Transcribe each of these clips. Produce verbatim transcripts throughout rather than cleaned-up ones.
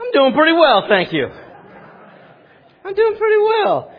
I'm doing pretty well, thank you. I'm doing pretty well.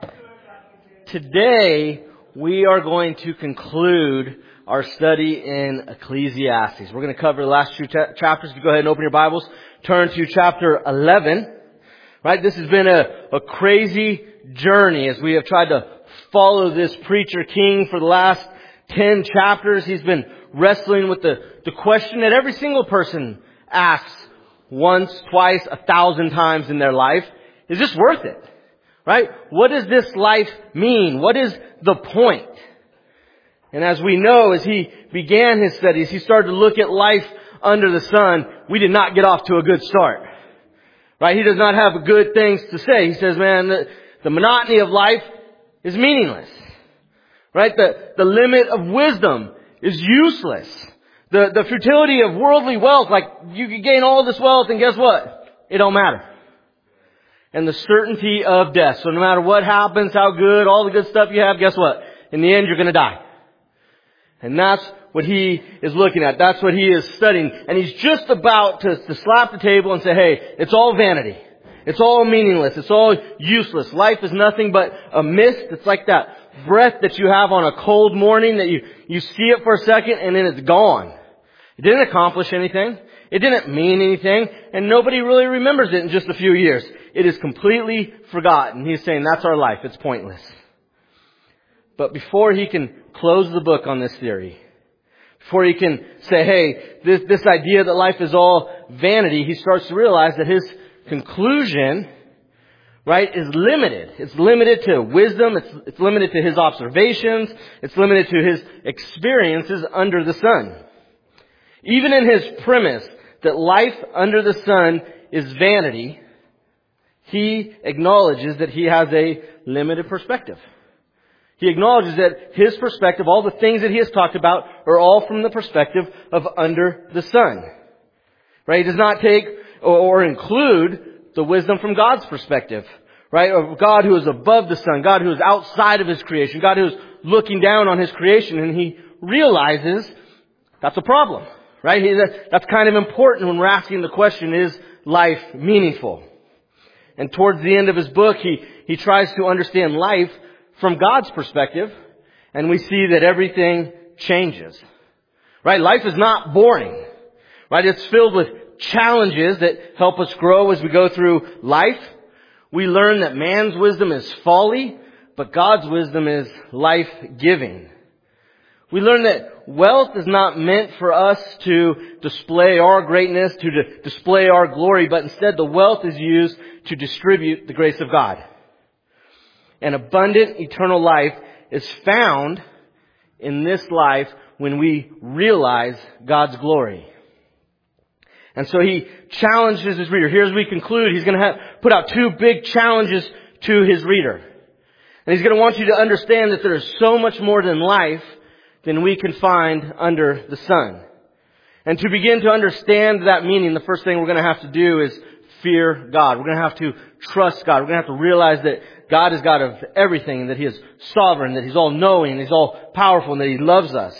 Today, we are going to conclude our study in Ecclesiastes. We're going to cover the last two cha- chapters. If you go ahead and open your Bibles, turn to chapter eleven. Right, this has been a, a crazy journey as we have tried to follow this preacher king for the last ten chapters. He's been wrestling with the, the question that every single person asks once, twice, a thousand times in their life. Is this worth it? Right? What does this life mean? What is the point? And as we know, as he began his studies, he started to look at life under the sun. We did not get off to a good start. Right? He does not have good things to say. He says, man, the, the monotony of life is meaningless. Right? The, the limit of wisdom is useless. The, the futility of worldly wealth, like you can gain all this wealth and guess what? It don't matter. And the certainty of death. So no matter what happens, how good, all the good stuff you have, guess what? In the end, you're going to die. And that's what he is looking at. That's what he is studying. And he's just about to, to slap the table and say, hey, it's all vanity. It's all meaningless. It's all useless. Life is nothing but a mist. It's like that breath that you have on a cold morning that you, you see it for a second and then it's gone. It didn't accomplish anything. It didn't mean anything. And nobody really remembers it in just a few years. It is completely forgotten. He's saying that's our life. It's pointless. But before he can close the book on this theory, before he can say, hey, this, this idea that life is all vanity, he starts to realize that his conclusion, right, is limited. It's limited to wisdom. It's, it's limited to his observations. It's limited to his experiences under the sun. Even in his premise that life under the sun is vanity, he acknowledges that he has a limited perspective. He acknowledges that his perspective, all the things that he has talked about, are all from the perspective of under the sun. Right? He does not take or, or include the wisdom from God's perspective. Right? Of God who is above the sun, God who is outside of his creation, God who is looking down on his creation, and he realizes that's a problem. Right? He, that, that's kind of important when we're asking the question, is life meaningful? And towards the end of his book, he, he tries to understand life from God's perspective, and we see that everything changes. Right? Life is not boring. Right? It's filled with challenges that help us grow as we go through life. We learn that man's wisdom is folly, but God's wisdom is life-giving. We learn that wealth is not meant for us to display our greatness, to d- display our glory, but instead the wealth is used to distribute the grace of God. An abundant eternal life is found in this life when we realize God's glory. And so he challenges his reader. Here as we conclude, he's going to have, put out two big challenges to his reader. And he's going to want you to understand that there is so much more than life than we can find under the sun. And to begin to understand that meaning, the first thing we're going to have to do is fear God. We're going to have to trust God. We're going to have to realize that God is God of everything, that He is sovereign, that He's all-knowing, He's all-powerful, and that He loves us.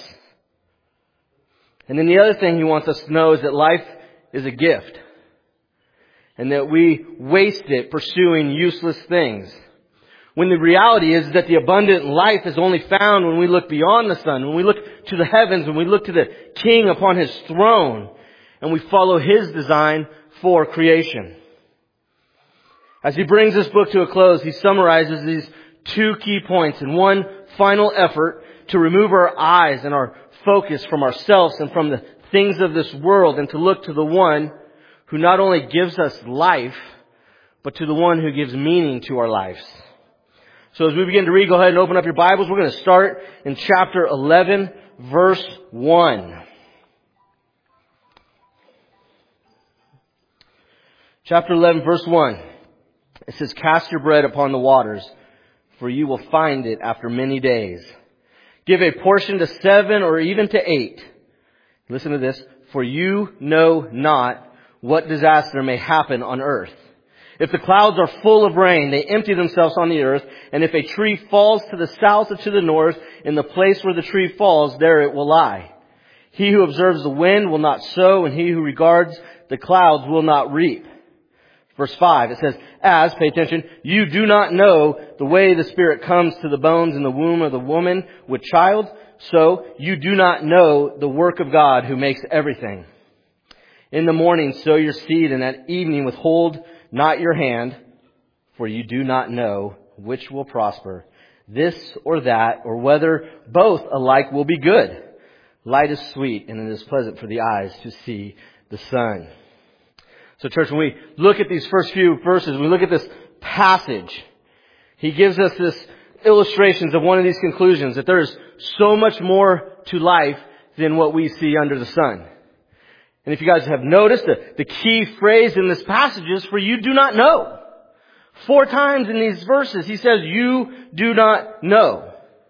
And then the other thing He wants us to know is that life is a gift, and that we waste it pursuing useless things. When the reality is that the abundant life is only found when we look beyond the sun, when we look to the heavens, when we look to the King upon His throne, and we follow His design for creation. As he brings this book to a close, he summarizes these two key points in one final effort to remove our eyes and our focus from ourselves and from the things of this world, and to look to the one who not only gives us life, but to the one who gives meaning to our lives. So as we begin to read, go ahead and open up your Bibles. We're going to start in chapter eleven, verse one. Chapter eleven, verse one. It says, "Cast your bread upon the waters, for you will find it after many days. Give a portion to seven or even to eight." Listen to this. "For you know not what disaster may happen on earth. If the clouds are full of rain, they empty themselves on the earth. And if a tree falls to the south or to the north, in the place where the tree falls, there it will lie. He who observes the wind will not sow, and he who regards the clouds will not reap. Verse five, it says, as, pay attention, you do not know the way the Spirit comes to the bones in the womb of the woman with child, so you do not know the work of God who makes everything. In the morning sow your seed, and at evening withhold not your hand, for you do not know which will prosper, this or that, or whether both alike will be good. Light is sweet, and it is pleasant for the eyes to see the sun. So church, when we look at these first few verses, when we look at this passage, he gives us this illustrations of one of these conclusions, that there is so much more to life than what we see under the sun. And if you guys have noticed, the, the key phrase in this passage is, for you do not know. Four times in these verses, he says, you do not know.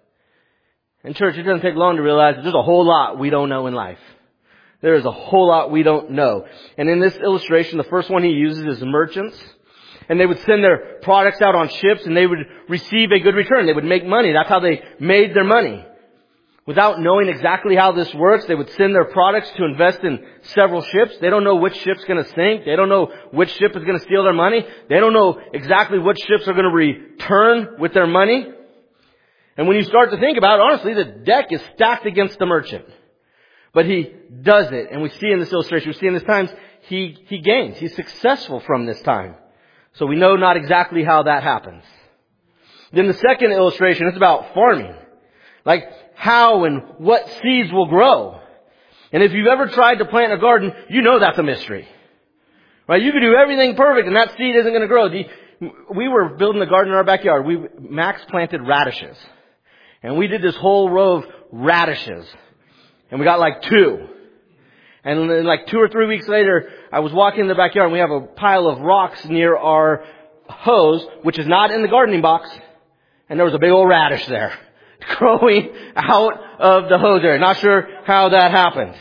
And church, it doesn't take long to realize that there's a whole lot we don't know in life. There is a whole lot we don't know. And in this illustration, the first one he uses is merchants. And they would send their products out on ships and they would receive a good return. They would make money. That's how they made their money. Without knowing exactly how this works, they would send their products to invest in several ships. They don't know which ship's going to sink. They don't know which ship is going to steal their money. They don't know exactly which ships are going to return with their money. And when you start to think about it, honestly, the deck is stacked against the merchant. But he does it. And we see in this illustration, we see in this times, he, he gains. He's successful from this time. So we know not exactly how that happens. Then the second illustration is about farming. Like how and what seeds will grow. And if you've ever tried to plant a garden, you know that's a mystery. Right? You could do everything perfect and that seed isn't going to grow. The, we were building a garden in our backyard. We, Max planted radishes. And we did this whole row of radishes. And we got like two. And then like two or three weeks later, I was walking in the backyard and we have a pile of rocks near our hose, which is not in the gardening box. And there was a big old radish there growing out of the hose area. Not sure how that happened.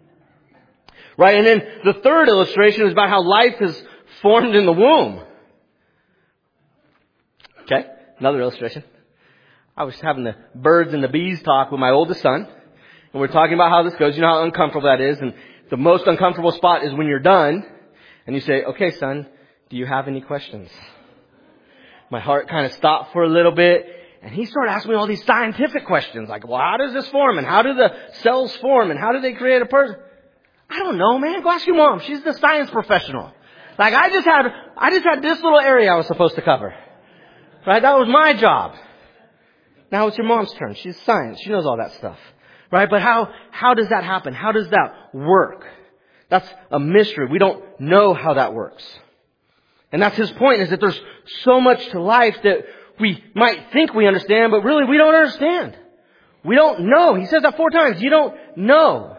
Right? And then the third illustration is about how life is formed in the womb. Okay? Another illustration. I was having the birds and the bees talk with my oldest son. And we're talking about how this goes. You know how uncomfortable that is. And the most uncomfortable spot is when you're done and you say, okay, son, do you have any questions? My heart kind of stopped for a little bit. And he started asking me all these scientific questions. Like, well, how does this form? And how do the cells form? And how do they create a person? I don't know, man. Go ask your mom. She's the science professional. Like, I just had, I just had this little area I was supposed to cover. Right? That was my job. Now it's your mom's turn. She's science. She knows all that stuff. Right? But how, how does that happen? How does that work? That's a mystery. We don't know how that works. And that's his point, is that there's so much to life that we might think we understand, but really we don't understand. We don't know. He says that four times. You don't know.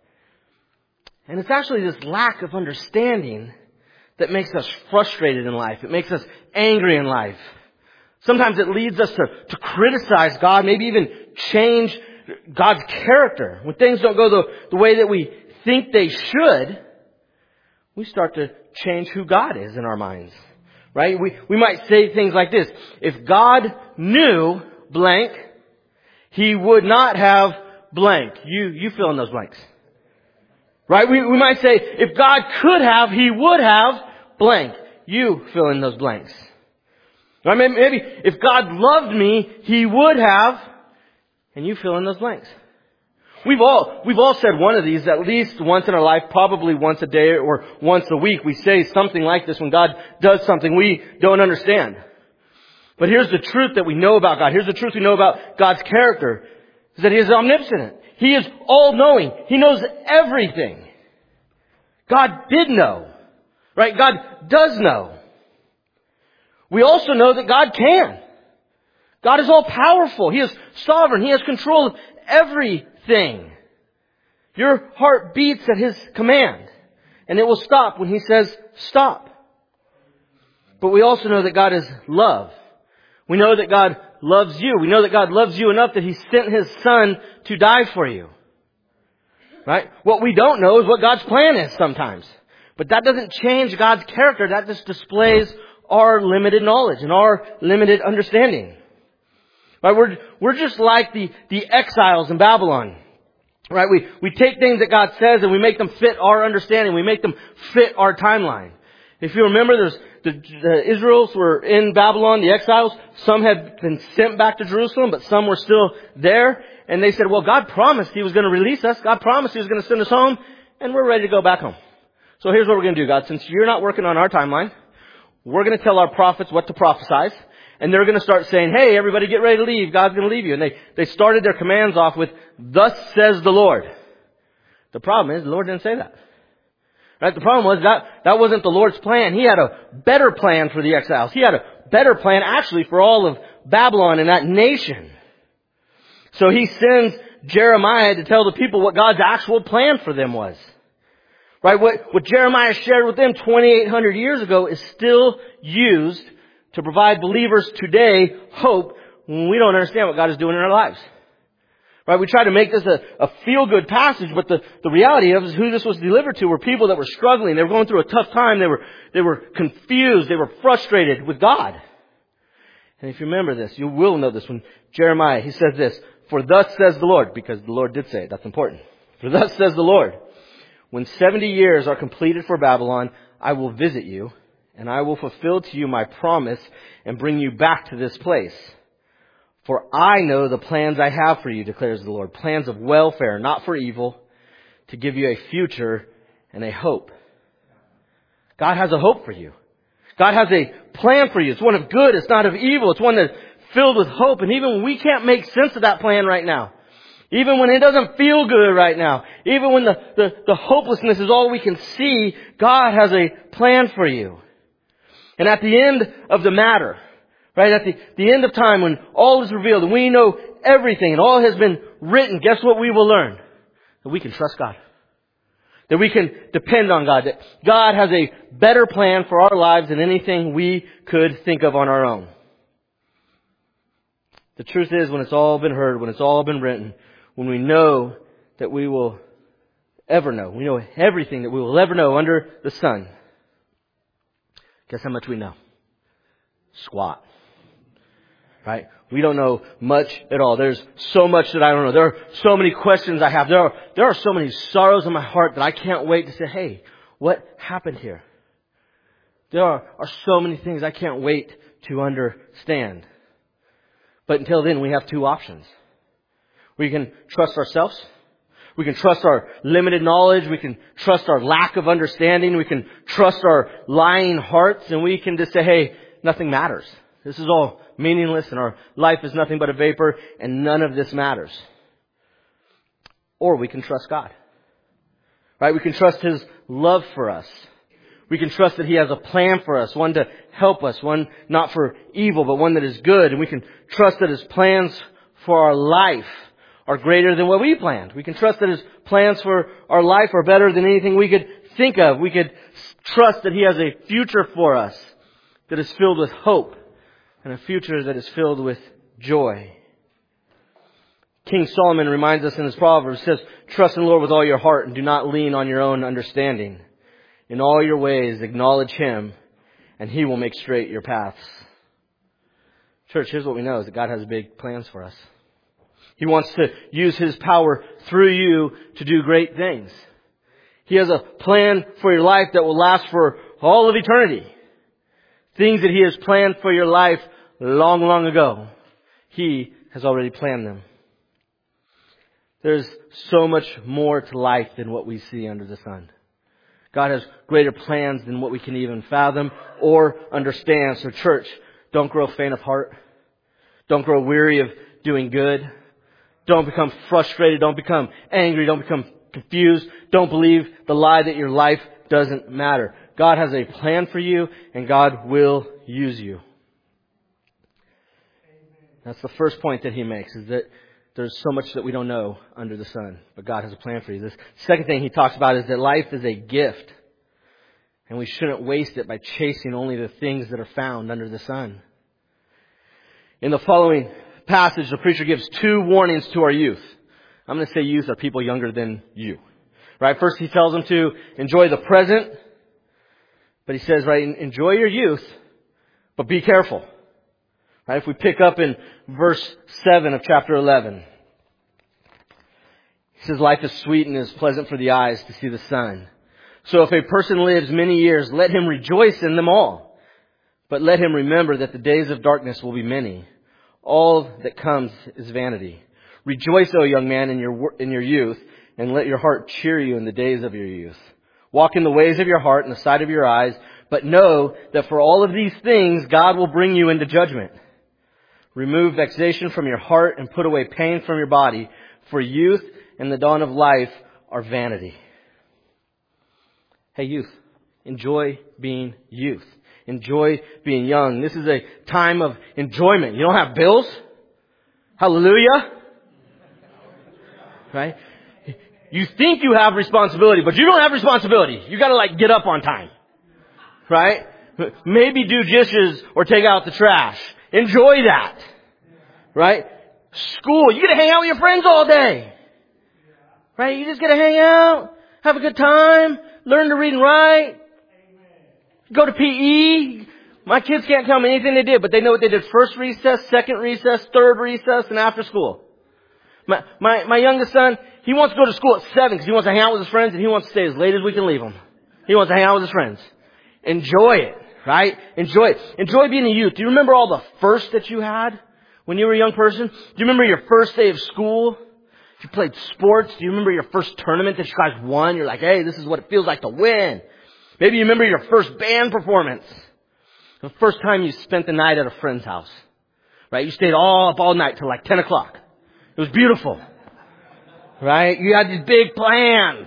And it's actually this lack of understanding that makes us frustrated in life. It makes us angry in life. Sometimes it leads us to, to criticize God, maybe even change God's character. When things don't go the, the way that we think they should, we start to change who God is in our minds. Right? We, we might say things like this. If God knew blank, He would not have blank. You, you fill in those blanks. Right? We, we might say, if God could have, He would have blank. You fill in those blanks. Right? Maybe, maybe if God loved me, He would have, and you fill in those blanks. We've all, we've all said one of these at least once in our life, probably once a day or once a week. We say something like this when God does something we don't understand. But here's the truth that we know about God. Here's the truth we know about God's character, is that He is omnipotent. He is all-knowing. He knows everything. God did know. Right? God does know. We also know that God can. God is all-powerful. He is sovereign. He has control of everything. Your heart beats at His command, and it will stop when He says stop. But we also know that God is love. We know that God loves you. We know that God loves you enough that He sent His Son to die for you. Right? What we don't know is what God's plan is sometimes. But that doesn't change God's character. That just displays our limited knowledge and our limited understanding. Right? We're, we're just like the, the exiles in Babylon. Right? We, we take things that God says and we make them fit our understanding. We make them fit our timeline. If you remember, there's the, the Israels were in Babylon, the exiles. Some had been sent back to Jerusalem, but some were still there. And they said, well, God promised He was going to release us. God promised He was going to send us home, and we're ready to go back home. So here's what we're going to do, God. Since you're not working on our timeline, we're going to tell our prophets what to prophesize. And they're going to start saying, hey, everybody get ready to leave. God's going to leave you. And they, they started their commands off with, thus says the Lord. The problem is, the Lord didn't say that. Right? The problem was that that wasn't the Lord's plan. He had a better plan for the exiles. He had a better plan actually for all of Babylon and that nation. So He sends Jeremiah to tell the people what God's actual plan for them was. Right? What, what Jeremiah shared with them twenty-eight hundred years ago is still used to provide believers today hope when we don't understand what God is doing in our lives. Right? We try to make this a, a feel-good passage, but the, the reality of is who this was delivered to were people that were struggling. They were going through a tough time. They were, they were confused. They were frustrated with God. And if you remember this, you will know this when Jeremiah, he says this, for thus says the Lord, because the Lord did say it. That's important. For thus says the Lord, when seventy years are completed for Babylon, I will visit you, and I will fulfill to you my promise and bring you back to this place. For I know the plans I have for you, declares the Lord. Plans of welfare, not for evil, to give you a future and a hope. God has a hope for you. God has a plan for you. It's one of good. It's not of evil. It's one that's filled with hope. And even when we can't make sense of that plan right now, even when it doesn't feel good right now, even when the, the, the hopelessness is all we can see, God has a plan for you. And at the end of the matter, right, at the, the end of time when all is revealed and we know everything and all has been written, guess what we will learn? That we can trust God. That we can depend on God. That God has a better plan for our lives than anything we could think of on our own. The truth is, when it's all been heard, when it's all been written, when we know that we will ever know, we know everything that we will ever know under the sun, guess how much we know? Squat. Right? We don't know much at all. There's so much that I don't know. There are so many questions I have. There are, there are so many sorrows in my heart that I can't wait to say, hey, what happened here? There are, are so many things I can't wait to understand. But until then, we have two options. We can trust ourselves. We can trust our limited knowledge. We can trust our lack of understanding. We can trust our lying hearts. And we can just say, hey, nothing matters. This is all meaningless and our life is nothing but a vapor and none of this matters. Or we can trust God. Right? We can trust His love for us. We can trust that He has a plan for us, one to help us, one not for evil, but one that is good. And we can trust that His plans for our life are greater than what we planned. We can trust that His plans for our life are better than anything we could think of. We could trust that He has a future for us that is filled with hope and a future that is filled with joy. King Solomon reminds us in his Proverbs, says, trust in the Lord with all your heart and do not lean on your own understanding. In all your ways acknowledge Him and He will make straight your paths. Church, here's what we know is that God has big plans for us. He wants to use His power through you to do great things. He has a plan for your life that will last for all of eternity. Things that He has planned for your life long, long ago. He has already planned them. There's so much more to life than what we see under the sun. God has greater plans than what we can even fathom or understand. So church, don't grow faint of heart. Don't grow weary of doing good. Don't become frustrated. Don't become angry. Don't become confused. Don't believe the lie that your life doesn't matter. God has a plan for you and God will use you. That's the first point that He makes, is that there's so much that we don't know under the sun, but God has a plan for you. The second thing He talks about is that life is a gift, and we shouldn't waste it by chasing only the things that are found under the sun. In the following passage, the preacher gives two warnings to our youth. I'm going to say youth are people younger than you. Right? First, he tells them to enjoy the present, but he says, right, enjoy your youth, but be careful. Right? If we pick up in verse seven of chapter eleven, he says, life is sweet and is pleasant for the eyes to see the sun. So if a person lives many years, let him rejoice in them all. But let him remember that the days of darkness will be many. All that comes is vanity. Rejoice, O young man, in your in your youth, and let your heart cheer you in the days of your youth. Walk in the ways of your heart and the sight of your eyes, but know that for all of these things God will bring you into judgment. Remove vexation from your heart and put away pain from your body, for youth and the dawn of life are vanity. Hey youth, enjoy being youth. Enjoy being young. This is a time of enjoyment. You don't have bills? Hallelujah. Right? You think you have responsibility, but you don't have responsibility. You gotta like get up on time. Right? Maybe do dishes or take out the trash. Enjoy that. Right? School, you get to hang out with your friends all day. Right? You just get to hang out, have a good time, learn to read and write. Go to P E. My kids can't tell me anything they did, but they know what they did first recess, second recess, third recess, and after school. My, my, my youngest son, he wants to go to school at seven because he wants to hang out with his friends and he wants to stay as late as we can leave him. He wants to hang out with his friends. Enjoy it, right? Enjoy it. Enjoy being a youth. Do you remember all the firsts that you had when you were a young person? Do you remember your first day of school? If you played sports, do you remember your first tournament that you guys won? You're like, hey, this is what it feels like to win. Maybe you remember your first band performance. The first time you spent the night at a friend's house. Right? You stayed all up all night till like ten o'clock. It was beautiful. Right? You had these big plans.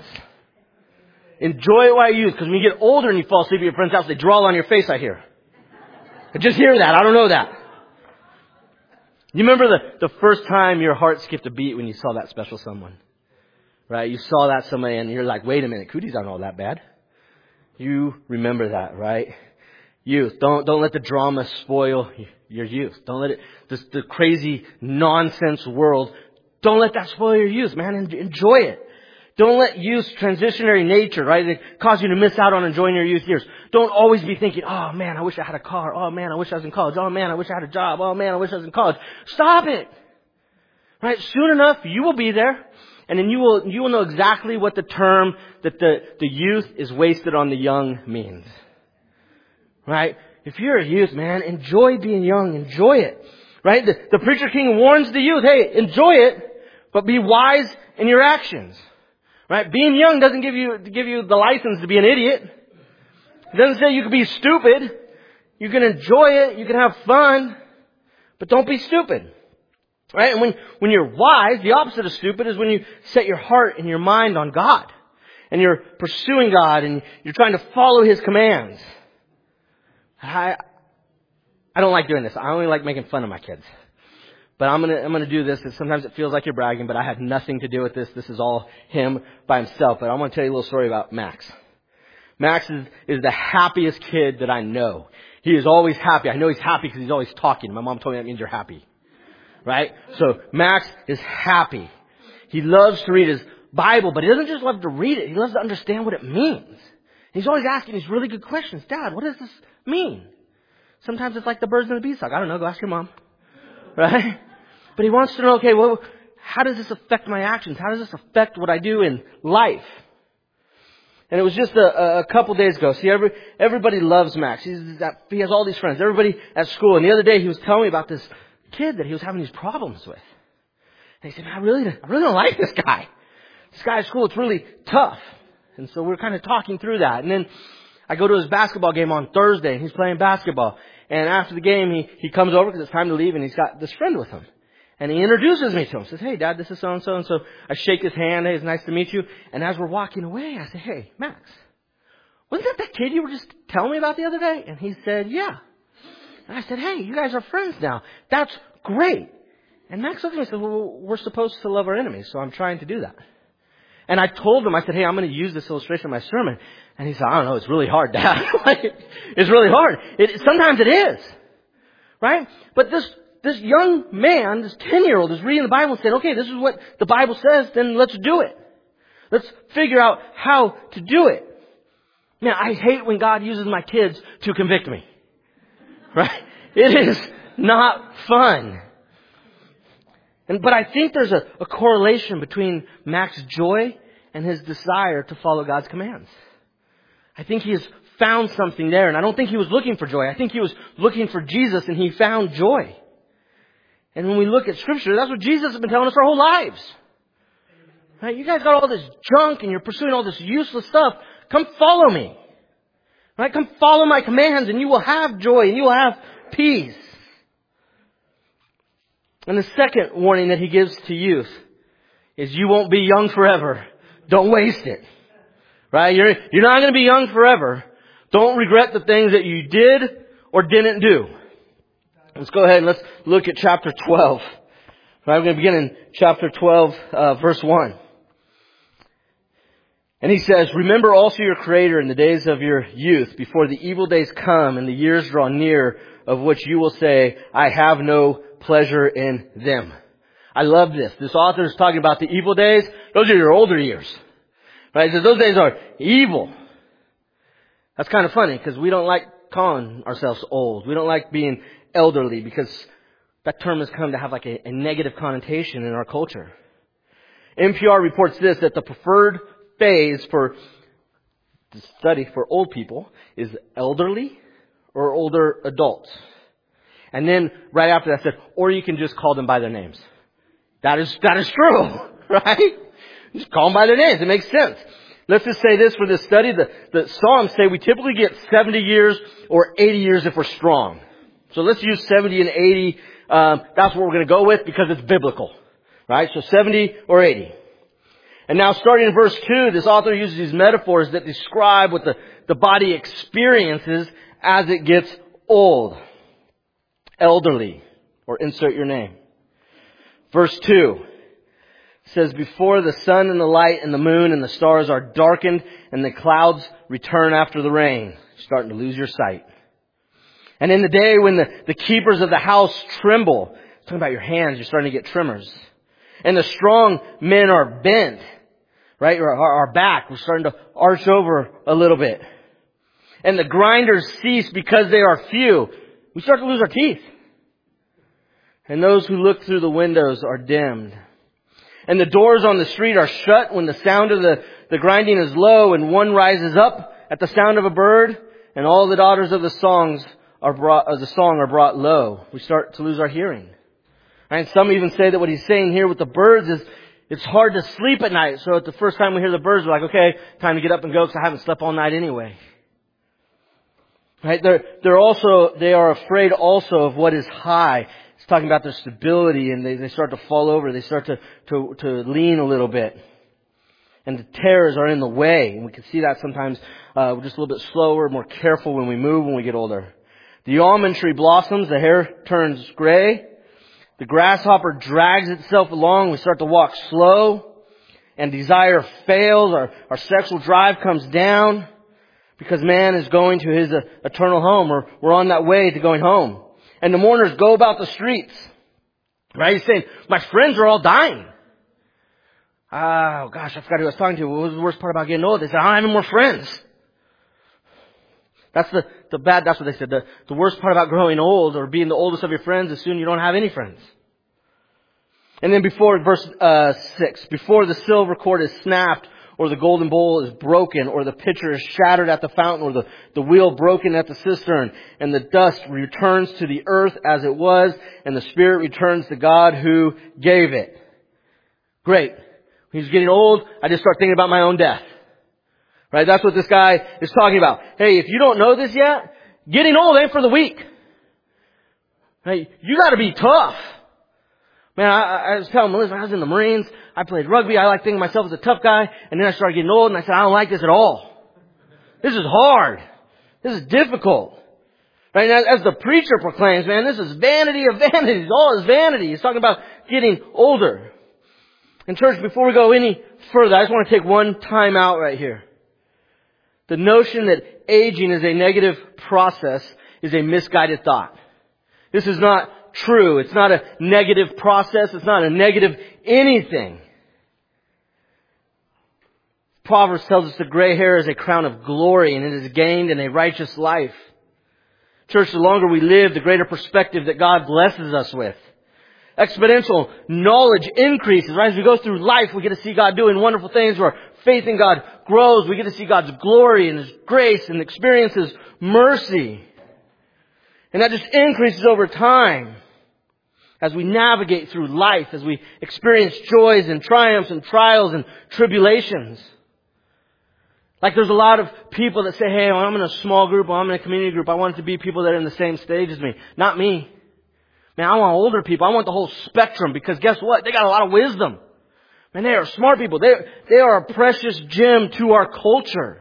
Enjoy it while you're youth, because when you get older and you fall asleep at your friend's house, they draw on your face, I hear. I just hear that. I don't know that. You remember the, the first time your heart skipped a beat when you saw that special someone? Right? You saw that somebody and you're like, wait a minute, cooties aren't all that bad. You remember that, right? Youth. Don't, don't let the drama spoil your youth. Don't let it, this, the crazy nonsense world, don't let that spoil your youth, man. Enjoy it. Don't let youth's transitionary nature, right, it cause you to miss out on enjoying your youth years. Don't always be thinking, oh man, I wish I had a car. Oh man, I wish I was in college. Oh man, I wish I had a job. Oh man, I wish I was in college. Stop it. Right? Soon enough, you will be there. And then you will, you will know exactly what the term that the, the youth is wasted on the young means. Right? If you're a youth, man, enjoy being young. Enjoy it. Right? The, the preacher king warns the youth, hey, enjoy it, but be wise in your actions. Right? Being young doesn't give you, give you the license to be an idiot. It doesn't say you can be stupid. You can enjoy it. You can have fun, but don't be stupid. Right? And when, when you're wise, the opposite of stupid is when you set your heart and your mind on God. And you're pursuing God and you're trying to follow His commands. I, I don't like doing this. I only like making fun of my kids. But I'm gonna, I'm gonna do this. Sometimes it feels like you're bragging, but I had nothing to do with this. This is all him by himself. But I'm gonna tell you a little story about Max. Max is, is the happiest kid that I know. He is always happy. I know he's happy because he's always talking. My mom told me that means you're happy. Right? So Max is happy. He loves to read his Bible, but he doesn't just love to read it. He loves to understand what it means. He's always asking these really good questions. Dad, what does this mean? Sometimes it's like the birds and the bees talk. I don't know. Go ask your mom. Right? But he wants to know, okay, well, how does this affect my actions? How does this affect what I do in life? And it was just a, a couple days ago. See, every, everybody loves Max. He's, he has all these friends. Everybody at school. And the other day he was telling me about this kid that he was having these problems with. And he said, man, I really, I really don't like this guy. This guy at school, it's really tough. And so we're kind of talking through that. And then I go to his basketball game on Thursday and he's playing basketball. And after the game, he, he comes over because it's time to leave and he's got this friend with him. And he introduces me to him. Says, hey, Dad, this is so-and-so. And so I shake his hand. Hey, it's nice to meet you. And as we're walking away, I say, hey, Max, wasn't that that kid you were just telling me about the other day? And he said, yeah. And I said, hey, you guys are friends now. That's great. And Max looked at me and said, well, we're supposed to love our enemies, so I'm trying to do that. And I told him, I said, hey, I'm going to use this illustration in my sermon. And he said, I don't know, it's really hard, Dad. It's really hard. It, sometimes it is. Right? But this this young man, this ten-year-old, is reading the Bible and saying, okay, this is what the Bible says, then let's do it. Let's figure out how to do it. Man, I hate when God uses my kids to convict me. Right? It is not fun. And, but I think there's a, a correlation between Max's joy and his desire to follow God's commands. I think he has found something there. And I don't think he was looking for joy. I think he was looking for Jesus and he found joy. And when we look at Scripture, that's what Jesus has been telling us our whole lives. Right? You guys got all this junk and you're pursuing all this useless stuff. Come follow me. Right? Come follow my commands and you will have joy and you will have peace. And the second warning that he gives to youth is you won't be young forever. Don't waste it. Right? You're, you're not going to be young forever. Don't regret the things that you did or didn't do. Let's go ahead and let's look at chapter twelve. Right? We're going to begin in chapter twelve, uh, verse one. And he says, remember also your Creator in the days of your youth, before the evil days come and the years draw near, of which you will say, I have no pleasure in them. I love this. This author is talking about the evil days. Those are your older years. Right? He says those days are evil. That's kind of funny because we don't like calling ourselves old. We don't like being elderly because that term has come to have like a, a negative connotation in our culture. N P R reports this, that the preferred phase for the study for old people is elderly or older adults. And then right after that said, or you can just call them by their names. That is, that is true, right? Just call them by their names. It makes sense. Let's just say this for this study. The, the Psalms say we typically get seventy years or eighty years if we're strong. So let's use seventy and eighty. Um, that's what we're going to go with because it's biblical, right? So seventy or eighty. And now starting in verse two, this author uses these metaphors that describe what the, the body experiences as it gets old. Elderly, or insert your name. Verse two says, before the sun and the light and the moon and the stars are darkened and the clouds return after the rain. You're starting to lose your sight. And in the day when the, the keepers of the house tremble, talking about your hands, you're starting to get tremors. And the strong men are bent, right? Our, our back, we're starting to arch over a little bit. And the grinders cease because they are few. We start to lose our teeth. And those who look through the windows are dimmed. And the doors on the street are shut when the sound of the, the grinding is low and one rises up at the sound of a bird and all the daughters of the songs are brought, of the song are brought low. We start to lose our hearing. And some even say that what he's saying here with the birds is it's hard to sleep at night. So at the first time we hear the birds, we're like, okay, time to get up and go because I haven't slept all night anyway. Right? They're, they're also, they are afraid also of what is high. It's talking about their stability and they, they start to fall over. They start to, to, to lean a little bit. And the terrors are in the way. And we can see that sometimes, uh, we're just a little bit slower, more careful when we move when we get older. The almond tree blossoms. The hair turns gray. The grasshopper drags itself along. We start to walk slow. And desire fails. Our, our sexual drive comes down. Because man is going to his uh, eternal home, or we're on that way to going home. And the mourners go about the streets. Right? He's saying, my friends are all dying. Oh gosh, I forgot who I was talking to. What was the worst part about getting old? They said, I don't have any more friends. That's the, the bad, that's what they said. The, the worst part about growing old or being the oldest of your friends is soon you don't have any friends. And then before, verse uh, six, before the silver cord is snapped, or the golden bowl is broken, or the pitcher is shattered at the fountain, or the, the wheel broken at the cistern, and the dust returns to the earth as it was, and the spirit returns to God who gave it. Great. When he's getting old, I just start thinking about my own death. Right? That's what this guy is talking about. Hey, if you don't know this yet, getting old ain't for the weak. Hey, you gotta be tough. Man, I, I was telling Melissa, when I was in the Marines, I played rugby. I like thinking of myself as a tough guy. And then I started getting old and I said, I don't like this at all. This is hard. This is difficult. Right? And as the preacher proclaims, man, this is vanity of vanities. All is vanity. He's talking about getting older. And church, before we go any further, I just want to take one time out right here. The notion that aging is a negative process is a misguided thought. This is not true. It's not a negative process. It's not a negative anything. Proverbs tells us the gray hair is a crown of glory and it is gained in a righteous life. Church, the longer we live, the greater perspective that God blesses us with. Exponential knowledge increases. Right? As we go through life, we get to see God doing wonderful things. Our faith in God grows, we get to see God's glory and His grace and experience His mercy. And that just increases over time as we navigate through life, as we experience joys and triumphs and trials and tribulations. Like there's a lot of people that say, hey, well, I'm in a small group, or I'm in a community group. I want it to be people that are in the same stage as me. Not me. Man, I want older people. I want the whole spectrum, because guess what? They got a lot of wisdom. Man, they are smart people. They, they are a precious gem to our culture.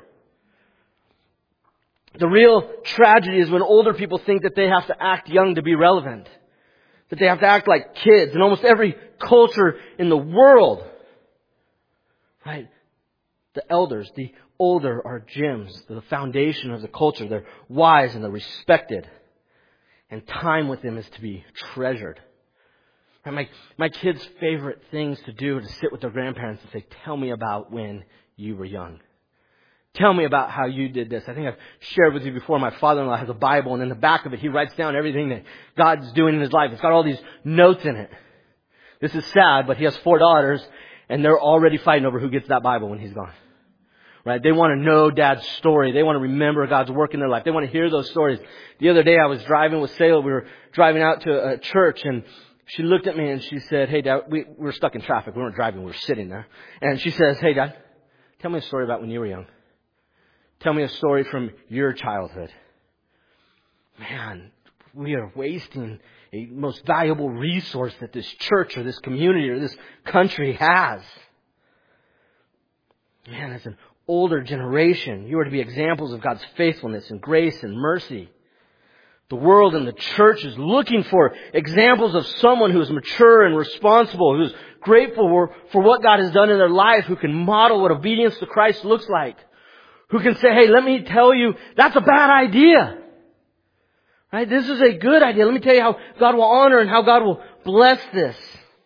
The real tragedy is when older people think that they have to act young to be relevant. That they have to act like kids in almost every culture in the world. Right? The elders, the older are gems, the foundation of the culture. They're wise and they're respected. And time with them is to be treasured. And my, my kids' favorite things to do is to sit with their grandparents and say, tell me about when you were young. Tell me about how you did this. I think I've shared with you before, my father-in-law has a Bible, and in the back of it, he writes down everything that God's doing in his life. It's got all these notes in it. This is sad, but he has four daughters, and they're already fighting over who gets that Bible when he's gone. Right? They want to know Dad's story. They want to remember God's work in their life. They want to hear those stories. The other day, I was driving with Sayla. We were driving out to a church, and she looked at me and she said, hey, Dad, we, we were stuck in traffic. We weren't driving. We were sitting there. And she says, hey, Dad, tell me a story about when you were young. Tell me a story from your childhood. Man, we are wasting a most valuable resource that this church or this community or this country has. Man, as an older generation, you are to be examples of God's faithfulness and grace and mercy. The world and the church is looking for examples of someone who is mature and responsible, who is grateful for, for what God has done in their life, who can model what obedience to Christ looks like. Who can say, hey, let me tell you, that's a bad idea. Right? This is a good idea. Let me tell you how God will honor and how God will bless this.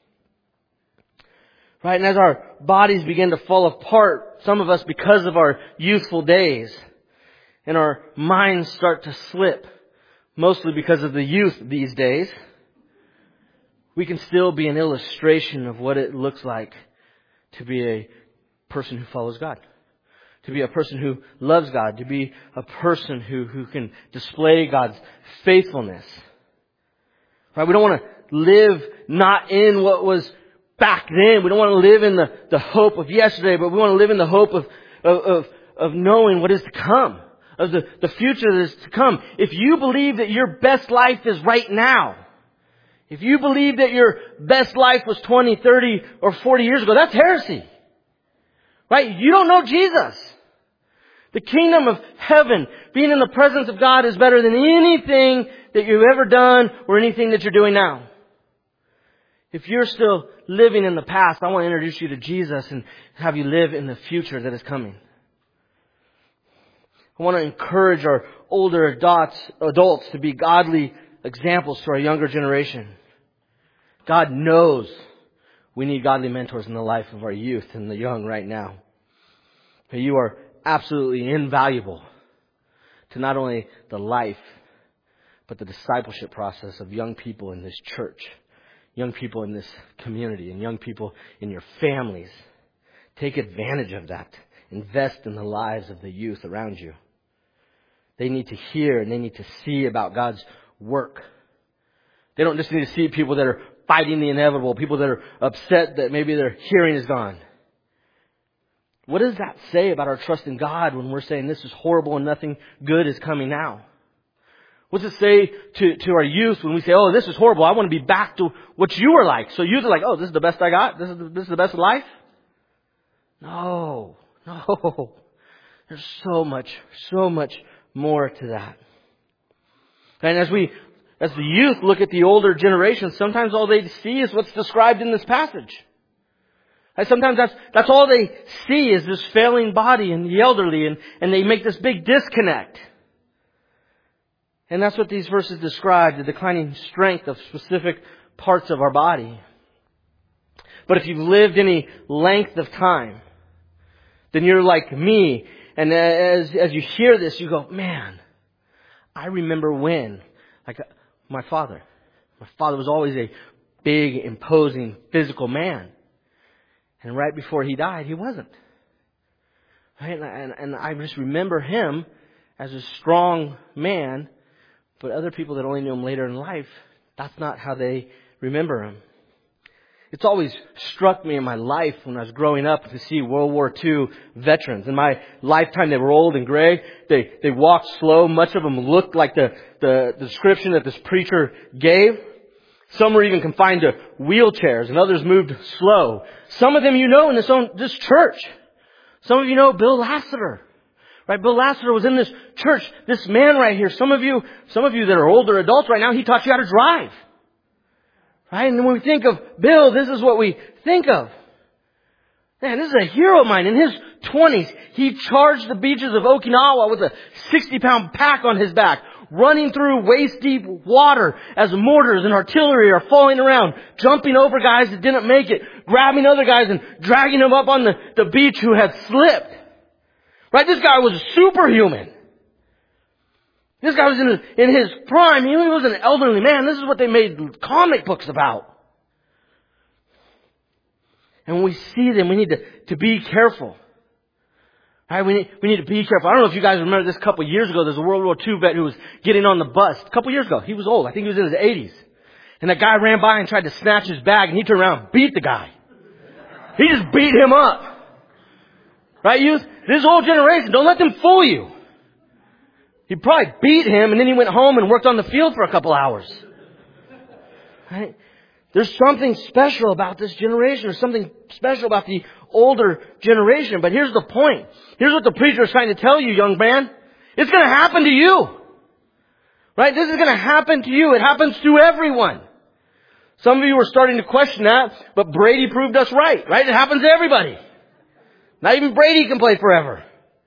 Right? And as our bodies begin to fall apart, some of us because of our youthful days, and our minds start to slip, mostly because of the youth these days, we can still be an illustration of what it looks like to be a person who follows God. To be a person who loves God. To be a person who, who can display God's faithfulness. Right? We don't want to live not in what was back then. We don't want to live in the, the hope of yesterday, but we want to live in the hope of, of, of, of knowing what is to come. Of the, the future that is to come. If you believe that your best life is right now, if you believe that your best life was twenty, thirty, or forty years ago, that's heresy. Right? You don't know Jesus. The kingdom of heaven, being in the presence of God, is better than anything that you've ever done or anything that you're doing now. If you're still living in the past, I want to introduce you to Jesus and have you live in the future that is coming. I want to encourage our older adults, adults to be godly examples to our younger generation. God knows we need godly mentors in the life of our youth and the young right now. But you are absolutely invaluable to not only the life, but the discipleship process of young people in this church, young people in this community, and young people in your families. Take advantage of that. Invest in the lives of the youth around you. They need to hear and they need to see about God's work. They don't just need to see people that are fighting the inevitable, people that are upset that maybe their hearing is gone. What does that say about our trust in God when we're saying this is horrible and nothing good is coming now? What's it say to, to our youth when we say, oh, this is horrible, I want to be back to what you were like? So youth are like, oh, this is the best I got? This is the, this is the best of life? No, no. There's so much, so much more to that. And as we, as the youth look at the older generation, sometimes all they see is what's described in this passage. And sometimes that's, that's all they see is this failing body and the elderly, and, and they make this big disconnect. And that's what these verses describe, the declining strength of specific parts of our body. But if you've lived any length of time, then you're like me. And as, as you hear this, you go, man, I remember when, like my father, my father was always a big, imposing, physical man. And right before he died, he wasn't. Right? And, and, and I just remember him as a strong man, but other people that only knew him later in life, that's not how they remember him. It's always struck me in my life when I was growing up to see World War Two veterans. In my lifetime, they were old and gray. They they walked slow. Much of them looked like the, the, the description that this preacher gave. Some were even confined to wheelchairs, and others moved slow. Some of them you know in this own this church. Some of you know Bill Lassiter. Right? Bill Lassiter was in this church. This man right here. Some of you, some of you that are older adults right now, he taught you how to drive. Right? And when we think of Bill, this is what we think of. Man, this is a hero of mine. In his twenties, he charged the beaches of Okinawa with a sixty pound pack on his back, running through waist-deep water as mortars and artillery are falling around, jumping over guys that didn't make it, grabbing other guys and dragging them up on the, the beach who had slipped. Right? This guy was superhuman. This guy was in his, in his prime. He was an elderly man. This is what they made comic books about. And when we see them, we need to, to be careful. Right? We need, we need to be careful. I don't know if you guys remember this a couple of years ago. There's a World War Two vet who was getting on the bus. A couple of years ago. He was old. I think he was in his eighties. And that guy ran by and tried to snatch his bag, and he turned around and beat the guy. He just beat him up. Right, youth? This whole generation, don't let them fool you. He probably beat him, and then he went home and worked on the field for a couple hours. Right? There's something special about this generation. There's something special about the older generation. But here's the point. Here's what the preacher is trying to tell you, young man. It's going to happen to you. Right? This is going to happen to you. It happens to everyone. Some of you are starting to question that, but Brady proved us right. Right? It happens to everybody. Not even Brady can play forever.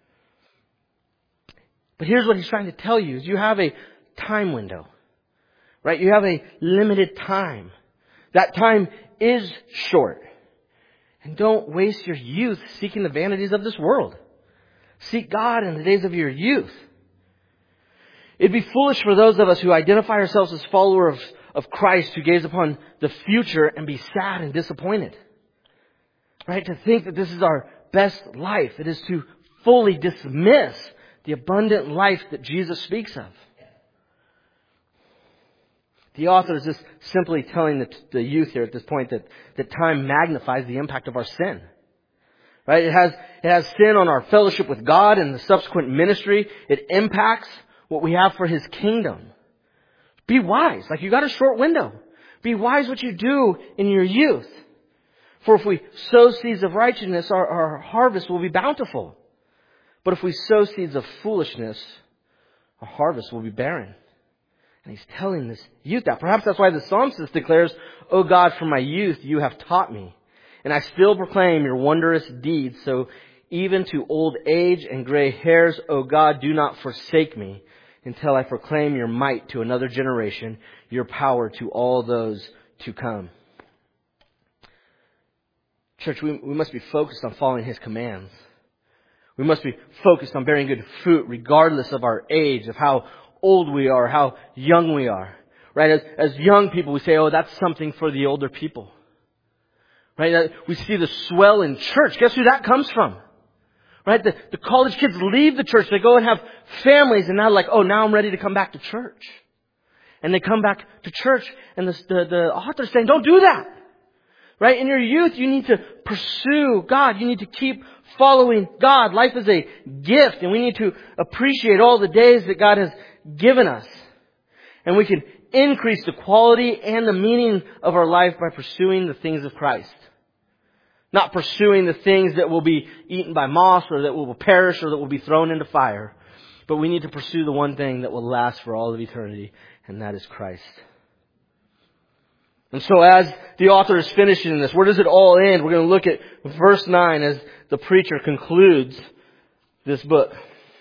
But here's what he's trying to tell you is you have a time window. Right? You have a limited time. That time is short. And don't waste your youth seeking the vanities of this world. Seek God in the days of your youth. It'd be foolish for those of us who identify ourselves as followers of, of Christ, who gaze upon the future and be sad and disappointed. Right? To think that this is our best life. It is to fully dismiss the abundant life that Jesus speaks of. The author is just simply telling the, the youth here at this point that, that time magnifies the impact of our sin. Right? It has, it has sin on our fellowship with God and the subsequent ministry. It impacts what we have for His kingdom. Be wise. Like, you got a short window. Be wise what you do in your youth. For if we sow seeds of righteousness, our, our harvest will be bountiful. But if we sow seeds of foolishness, our harvest will be barren. And he's telling this youth that. Perhaps that's why the psalmist declares, "O God, from my youth you have taught me, and I still proclaim your wondrous deeds. So even to old age and gray hairs, O God, do not forsake me until I proclaim your might to another generation, your power to all those to come." Church, we, we must be focused on following His commands. We must be focused on bearing good fruit regardless of our age, of how old we are, how young we are. Right? As, as young people, we say, oh, that's something for the older people. Right? We see the swell in church. Guess who that comes from? Right? The, the college kids leave the church. They go and have families, and now like, oh, now I'm ready to come back to church. And they come back to church, and the, the, the author's saying, don't do that. Right? In your youth, you need to pursue God. You need to keep following God. Life is a gift, and we need to appreciate all the days that God has given us. And we can increase the quality and the meaning of our life by pursuing the things of Christ. Not pursuing the things that will be eaten by moths or that will perish or that will be thrown into fire. But we need to pursue the one thing that will last for all of eternity, and that is Christ. And so as the author is finishing this, where does it all end? We're going to look at verse nine as the preacher concludes this book.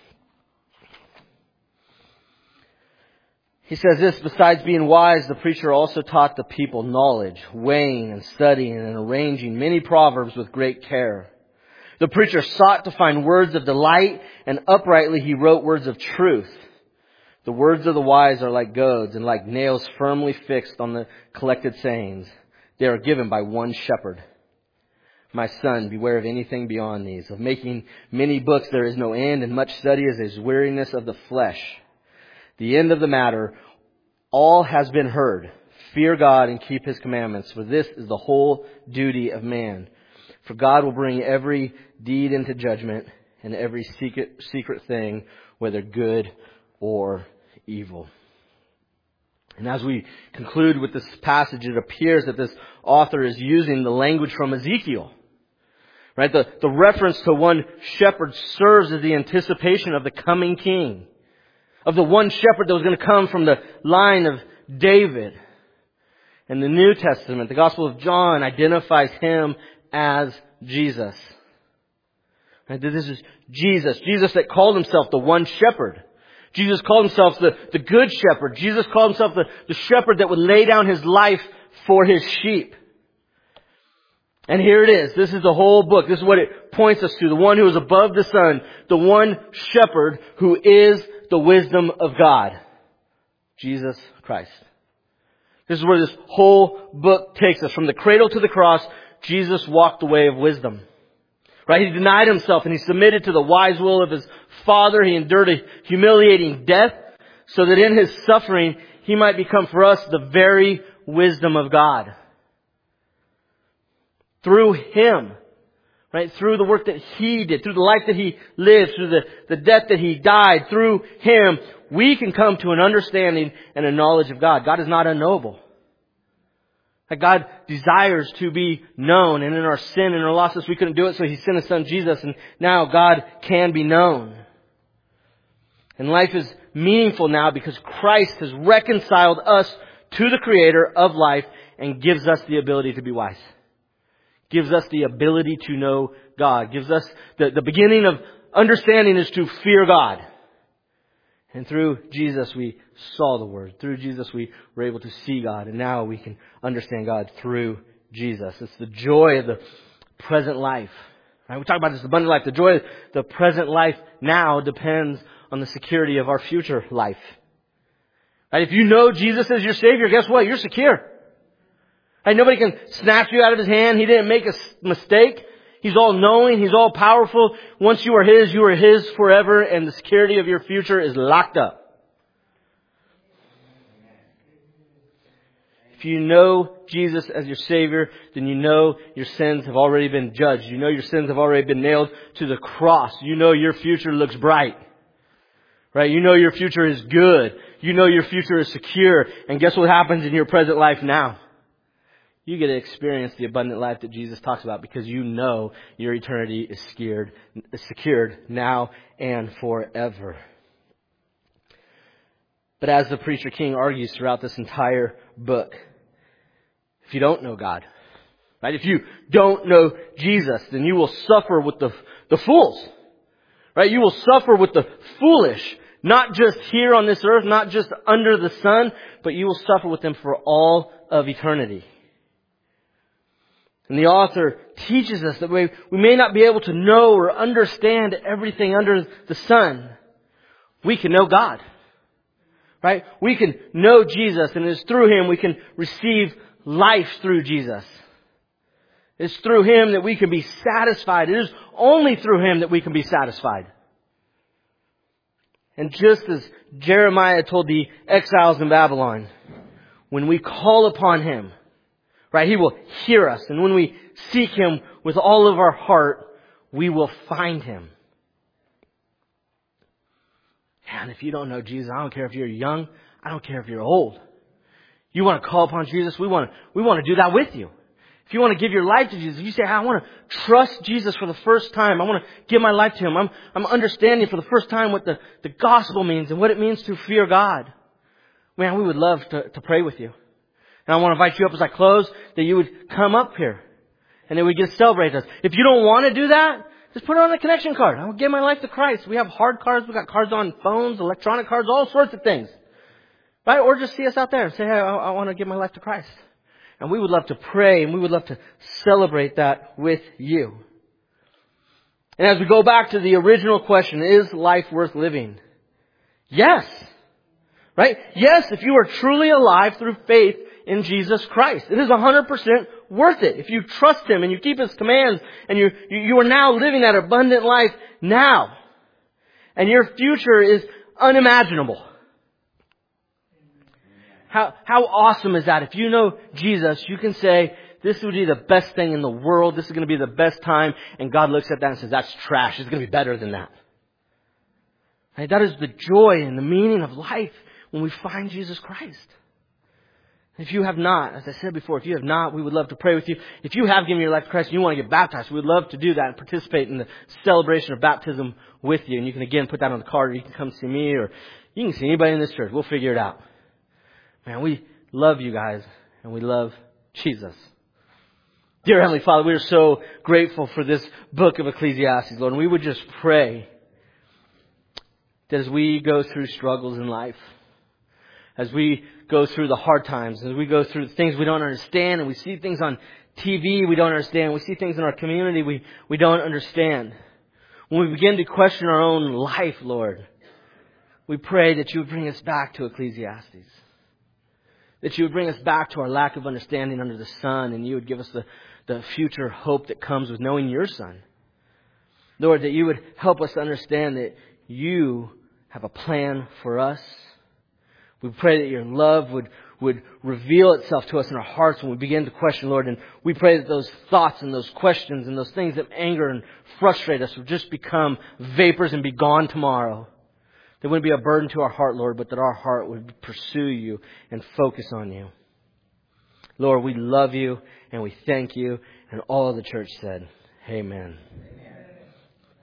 He says this, besides being wise, the preacher also taught the people knowledge, weighing and studying and arranging many proverbs with great care. The preacher sought to find words of delight, and uprightly he wrote words of truth. The words of the wise are like goads, and like nails firmly fixed on the collected sayings. They are given by one shepherd. My son, beware of anything beyond these. Of making many books there is no end, and much study is a weariness of the flesh. The end of the matter, all has been heard. Fear God and keep His commandments, for this is the whole duty of man. For God will bring every deed into judgment, and every secret, secret thing, whether good or evil. And as we conclude with this passage, it appears that this author is using the language from Ezekiel. Right? The, the reference to one shepherd serves as the anticipation of the coming king. Of the one shepherd that was going to come from the line of David. And the New Testament, the Gospel of John, identifies Him as Jesus. Right? This is Jesus. Jesus that called Himself the one shepherd. Jesus called Himself the, the good shepherd. Jesus called Himself the, the shepherd that would lay down His life for His sheep. And here it is. This is the whole book. This is what it points us to. The one who is above the sun. The one shepherd who is the wisdom of God. Jesus Christ. This is where this whole book takes us. From the cradle to the cross, Jesus walked the way of wisdom. Right? He denied Himself and He submitted to the wise will of His Father. He endured a humiliating death so that in His suffering He might become for us the very wisdom of God. Through Him, right? Through the work that He did, through the life that He lived, through the, the death that He died, through Him, we can come to an understanding and a knowledge of God. God is not unknowable. That God desires to be known, and in our sin and our losses we couldn't do it, so He sent His Son Jesus, and now God can be known. And life is meaningful now because Christ has reconciled us to the Creator of life and gives us the ability to be wise. Gives us the ability to know God. Gives us the, the beginning of understanding is to fear God. And through Jesus we saw the Word. Through Jesus we were able to see God. And now we can understand God through Jesus. It's the joy of the present life. Right? We talk about this abundant life. The joy of the present life now depends on the security of our future life. Right? If you know Jesus as your Savior, guess what? You're secure. Right? Nobody can snatch you out of His hand. He didn't make a mistake. He's all knowing. He's all powerful. Once you are His, you are His forever, and the security of your future is locked up. If you know Jesus as your Savior, then you know your sins have already been judged. You know your sins have already been nailed to the cross. You know your future looks bright. Right? You know your future is good. You know your future is secure. And guess what happens in your present life now? You get to experience the abundant life that Jesus talks about because you know your eternity is secured, is secured now and forever. But as the Preacher King argues throughout this entire book, if you don't know God, right? If you don't know Jesus, then you will suffer with the, the fools, right? You will suffer with the foolish, not just here on this earth, not just under the sun, but you will suffer with them for all of eternity. And the author teaches us that we, we may not be able to know or understand everything under the sun. We can know God. Right? We can know Jesus, and it is through Him we can receive life through Jesus. It's through Him that we can be satisfied. It is only through Him that we can be satisfied. And just as Jeremiah told the exiles in Babylon, when we call upon Him, right, He will hear us. And when we seek Him with all of our heart, we will find Him. And if you don't know Jesus, I don't care if you're young, I don't care if you're old. You want to call upon Jesus, we want to, we want to do that with you. If you want to give your life to Jesus, if you say, I want to trust Jesus for the first time, I want to give my life to Him, I'm, I'm understanding for the first time what the, the gospel means and what it means to fear God. Man, we would love to, to pray with you. And I want to invite you up as I close, that you would come up here and that we get to celebrate us. If you don't want to do that, just put it on a connection card. I will give my life to Christ. We have hard cards. We've got cards on phones, electronic cards, all sorts of things. Right? Or just see us out there and say, hey, I, I want to give my life to Christ. And we would love to pray and we would love to celebrate that with you. And as we go back to the original question, is life worth living? Yes. Right? Yes, if you are truly alive through faith in Jesus Christ. It is one hundred percent worth it. If you trust Him and you keep His commands and you, you are now living that abundant life now. And your future is unimaginable. How, how awesome is that? If you know Jesus, you can say, this would be the best thing in the world. This is going to be the best time. And God looks at that and says, that's trash. It's going to be better than that. Right? That is the joy and the meaning of life when we find Jesus Christ. If you have not, as I said before, if you have not, we would love to pray with you. If you have given your life to Christ and you want to get baptized, we would love to do that and participate in the celebration of baptism with you. And you can again put that on the card, or you can come see me, or you can see anybody in this church. We'll figure it out. Man, we love you guys, and we love Jesus. Dear Heavenly Father, we are so grateful for this book of Ecclesiastes, Lord. And we would just pray that as we go through struggles in life, as we go through the hard times, as we go through the things we don't understand, and we see things on T V we don't understand, we see things in our community we, we don't understand. When we begin to question our own life, Lord, we pray that you would bring us back to Ecclesiastes. That you would bring us back to our lack of understanding under the sun, and you would give us the, the future hope that comes with knowing your Son. Lord, that you would help us understand that you have a plan for us. We pray that your love would, would reveal itself to us in our hearts when we begin to question, Lord. And we pray that those thoughts and those questions and those things that anger and frustrate us would just become vapors and be gone tomorrow. That wouldn't be a burden to our heart, Lord, but that our heart would pursue you and focus on you. Lord, we love you and we thank you. And all of the church said, amen.